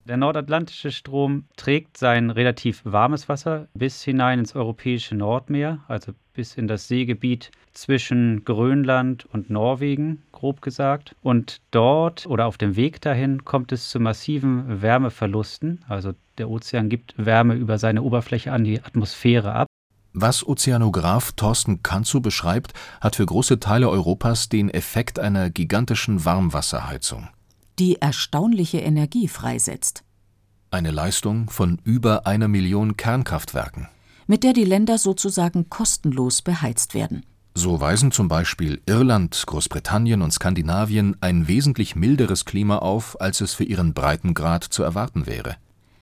Der nordatlantische Strom trägt sein relativ warmes Wasser bis hinein ins europäische Nordmeer, also bis in das Seegebiet zwischen Grönland und Norwegen, grob gesagt. Und dort oder auf dem Weg dahin kommt es zu massiven Wärmeverlusten. Also der Ozean gibt Wärme über seine Oberfläche an die Atmosphäre ab. Was Ozeanograf Thorsten Kantzow beschreibt, hat für große Teile Europas den Effekt einer gigantischen Warmwasserheizung. Die erstaunliche Energie freisetzt. Eine Leistung von über 1 Million Kernkraftwerken. Mit der die Länder sozusagen kostenlos beheizt werden. So weisen zum Beispiel Irland, Großbritannien und Skandinavien ein wesentlich milderes Klima auf, als es für ihren Breitengrad zu erwarten wäre.